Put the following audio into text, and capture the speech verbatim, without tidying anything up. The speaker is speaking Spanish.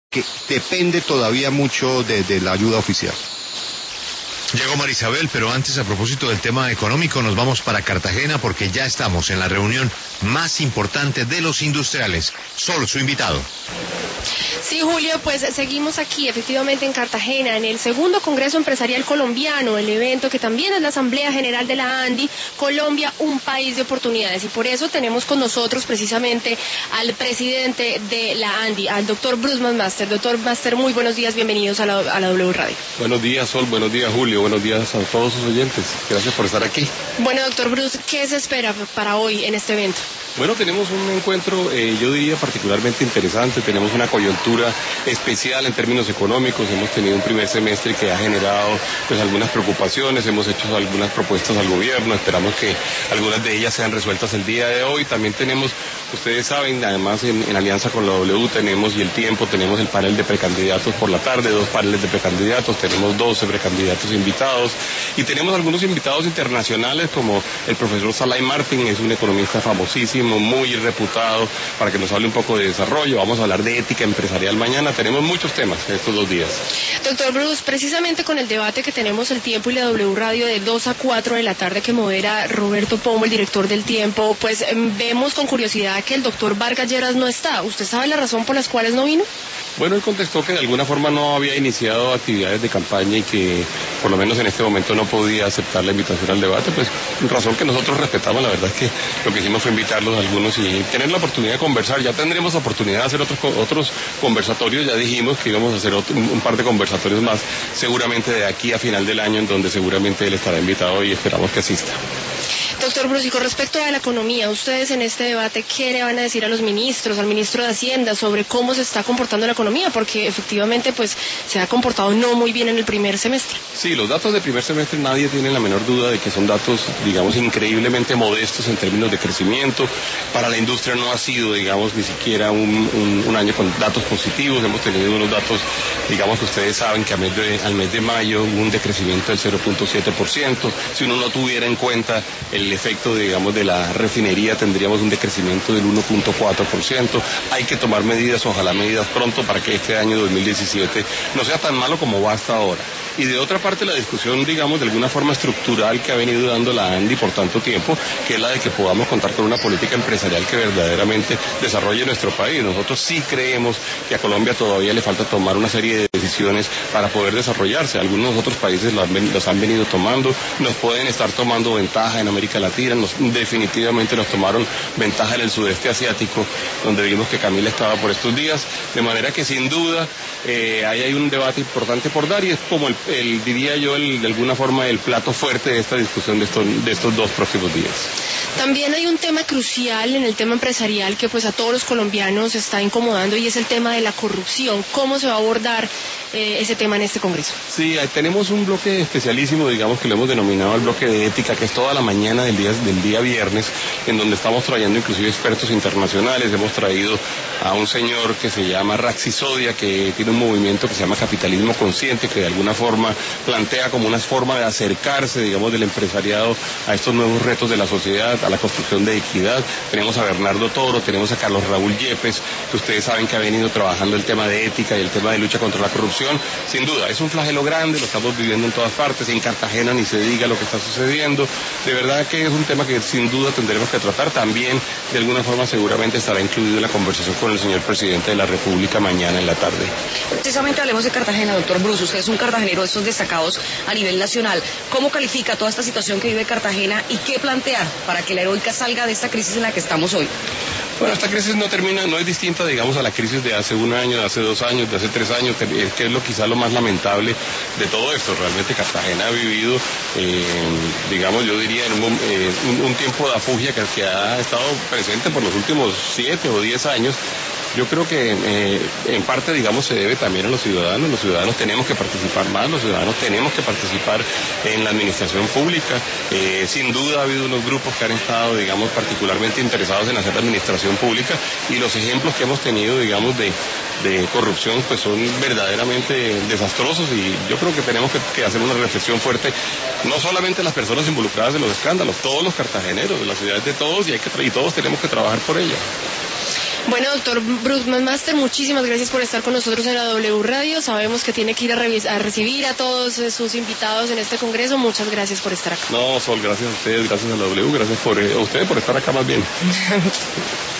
que depende todavía mucho de, de la ayuda oficial. Llegó Marisabel, pero antes, a propósito del tema económico, nos vamos para Cartagena porque ya estamos en la reunión más importante de los industriales. Sol, su invitado. Sí, Julio, pues seguimos aquí, efectivamente, en Cartagena, en el segundo Congreso Empresarial Colombiano, el evento que también es la Asamblea General de la ANDI, Colombia, un país de oportunidades. Y por eso tenemos con nosotros precisamente al presidente de la ANDI, al doctor Bruce McMaster. Doctor Master, muy buenos días, bienvenidos a la, a la W Radio. Buenos días, Sol, buenos días, Julio, buenos días a todos sus oyentes. Gracias por estar aquí. Bueno, doctor Bruce, ¿qué se espera para hoy en este evento? Bueno, tenemos un encuentro, eh, yo diría, particularmente interesante. Tenemos una coyuntura especial en términos económicos. Hemos tenido un primer semestre que ha generado pues algunas preocupaciones. Hemos hecho algunas propuestas al gobierno. Esperamos que algunas de ellas sean resueltas el día de hoy. También tenemos, ustedes saben, además en, en alianza con la W tenemos y el tiempo, tenemos el panel de precandidatos por la tarde, dos paneles de precandidatos, tenemos doce precandidatos invitados y tenemos algunos invitados internacionales como el profesor Salai Martin, es un economista famosísimo, muy reputado, para que nos hable un poco de desarrollo. Vamos a hablar de ética empresarial mañana. Tenemos muchos temas estos dos días. Doctor Bruce, precisamente con el debate que tenemos El Tiempo y la W Radio de dos a cuatro de la tarde que modera Roberto Pombo, el director del Tiempo, pues vemos con curiosidad que el doctor Vargas Lleras no está. ¿Usted sabe la razón por las cuales no vino? Bueno, él contestó que de alguna forma no había iniciado actividades de campaña y que por lo menos en este momento no podía aceptar la invitación al debate, pues razón que nosotros respetamos. La verdad es que lo que hicimos fue invitarlos a algunos y tener la oportunidad de conversar. Ya tendremos la oportunidad de hacer otros otros conversatorios, ya dijimos que íbamos a hacer otro, un par de conversatorios más, seguramente de aquí a final del año, en donde seguramente él estará invitado y esperamos que asista. Doctor Bruce, y con respecto a la economía, ustedes en este debate, ¿qué le van a decir a los ministros, al ministro de Hacienda, sobre cómo se está comportando la economía? Porque efectivamente pues se ha comportado no muy bien en el primer semestre. Sí, los datos del primer semestre nadie tiene la menor duda de que son datos, digamos, increíblemente modestos en términos de crecimiento. Para la industria no ha sido, digamos, ni siquiera un, un, un año con datos positivos. Hemos tenido unos datos, digamos, que ustedes saben que a mes de, al mes de mayo hubo un decrecimiento del cero punto siete por ciento. Si uno no tuviera en cuenta el efecto, digamos, de la refinería, tendríamos un decrecimiento del uno punto cuatro por ciento. Hay que tomar medidas, ojalá medidas pronto, para que este año dos mil diecisiete no sea tan malo como va hasta ahora. Y de otra parte, la discusión, digamos, de alguna forma estructural que ha venido dando la ANDI por tanto tiempo, que es la de que podamos contar con una política empresarial que verdaderamente desarrolle nuestro país. Nosotros sí creemos que a Colombia todavía le falta tomar una serie de decisiones para poder desarrollarse. Algunos otros países los han, los han venido tomando, nos pueden estar tomando ventaja en América Latina, nos, definitivamente nos tomaron ventaja en el sudeste asiático, donde vimos que Camila estaba por estos días, de manera que sin duda eh, ahí hay un debate importante por dar y es como el, el diría yo, el, de alguna forma el plato fuerte de esta discusión de estos, de estos dos próximos días. También hay un tema crucial en el tema empresarial que pues a todos los colombianos está incomodando y es el tema de la corrupción. ¿Cómo se va a abordar eh, ese tema en este Congreso? Sí, tenemos un bloque especialísimo, digamos que lo hemos denominado el bloque de ética, que es toda la mañana del día, del día viernes, en donde estamos trayendo inclusive expertos internacionales. Hemos traído a un señor que se llama Raxi Sodia, que tiene un movimiento que se llama Capitalismo Consciente, que de alguna forma plantea como una forma de acercarse, digamos, del empresariado a estos nuevos retos de la sociedad, a la construcción de equidad. Tenemos a Bernardo Toro, tenemos a Carlos Raúl Yepes, que ustedes saben que ha venido trabajando el tema de ética y el tema de lucha contra la corrupción. Sin duda, es un flagelo grande, lo estamos viviendo en todas partes, en Cartagena ni se diga lo que está sucediendo. De verdad que es un tema que sin duda tendremos que tratar. También, de alguna forma, seguramente estará incluido en la conversación con el señor presidente de la República mañana en la tarde. Precisamente hablemos de Cartagena, doctor Bruce. Usted es un cartagenero de estos destacados a nivel nacional. ¿Cómo califica toda esta situación que vive Cartagena y qué plantea para que la heroica salga de esta crisis en la que estamos hoy? Bueno, esta crisis no termina, no es distinta, digamos, a la crisis de hace un año, de hace dos años, de hace tres años, que es lo quizá lo más lamentable de todo esto. Realmente Cartagena ha vivido, eh, digamos, yo diría, en un, eh, un, un tiempo de afugia que, que ha estado presente por los últimos siete o diez años. Yo creo que eh, en parte, digamos, se debe también a los ciudadanos. Los ciudadanos tenemos que participar más, los ciudadanos tenemos que participar en la administración pública. Eh, sin duda ha habido unos grupos que han estado, digamos, particularmente interesados en hacer la administración pública y los ejemplos que hemos tenido, digamos, de, de corrupción, pues son verdaderamente desastrosos y yo creo que tenemos que, que hacer una reflexión fuerte, no solamente las personas involucradas en los escándalos, todos los cartageneros, de la ciudad de todos y, hay que, y todos tenemos que trabajar por ella. Bueno, doctor Bruce McMaster, muchísimas gracias por estar con nosotros en la W Radio. Sabemos que tiene que ir a, a recibir a todos sus invitados en este congreso. Muchas gracias por estar acá. No, Sol, gracias a ustedes, gracias a la W, gracias por, eh, a ustedes por estar acá más bien.